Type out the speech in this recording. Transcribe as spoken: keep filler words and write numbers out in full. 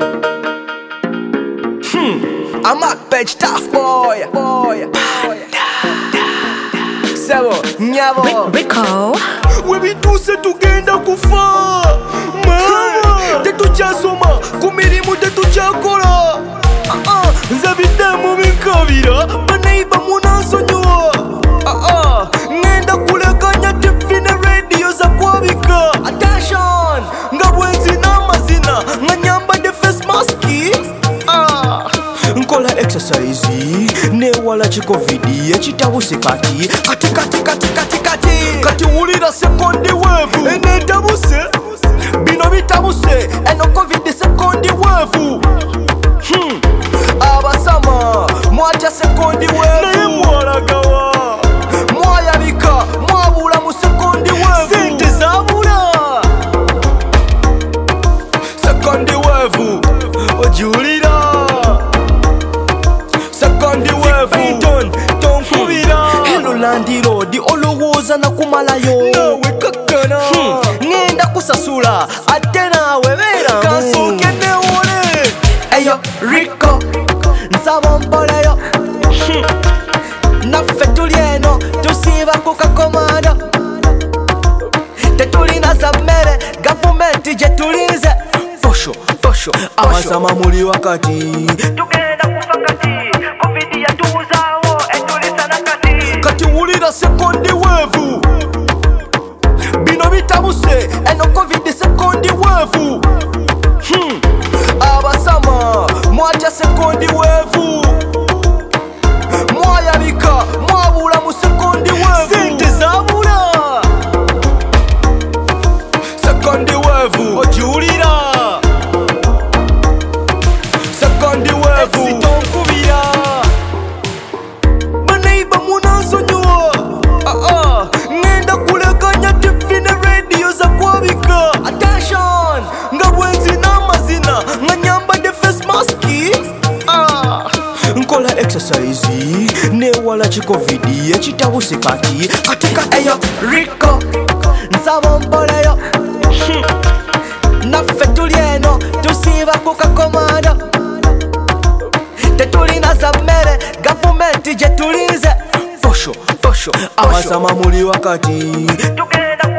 Hmm, I'm a page tough boy. Boy. Sebo, nyabo. Rico. Wewe tuse tugenda kufa. Mama, tetuchasoma kumirimu tetuchakola. Ah ah, nzabidemu binkabira banaiba munasonyoa. Ah ah, ngenda kulekanya T V ne radio za kwabika. Attention, ngabwenzi n'amazina nganyamba de face mask. Ah, nkola exercise ne wala covid ekitabuse kati kati kati kati kati kati kati wulira second wave ene tabuse bino bitabuse eno covid second wave. Hmm, abasama mwatya second wave naye mwalagawa mwayabika mwabula mu second wave sente zabula second wave ojulira second wave ton ton kubira hello landi road olowooza nakumalayo nawe kakana ngenda kusasula ate nawe beera kansuke newole eyo Rico nsaba mpoleyo naffe tuli eno tusiiba ku kakomando tetulina za mmere gavumenti gye tulinze fosho fosho abasama muli wakati tugenda kufa kati covid yatuuzaawo etulisa nakati kati wulira second wave bino bitabuse eno covid second wave. Hmm, abasama mwatya second wave mwayabika mwabula mu second wave sente zabula second wave ojulira second wave sitonkubira banaiba munasonyoa. Ah ah, ngenda kulekanya T V ne radio za kwabika. Attention, ngabwenzi n'amazina nganyamba de face mask. Ah, nkola exercise ne wala covid ekitabuse kati kati kati eyo Rico nsaba mpoleyo naffe tuli eno tusiiba ku kakomando tetulina za mmere gavumenti gye tulinze fosho fosho abasama muli wakati tugenda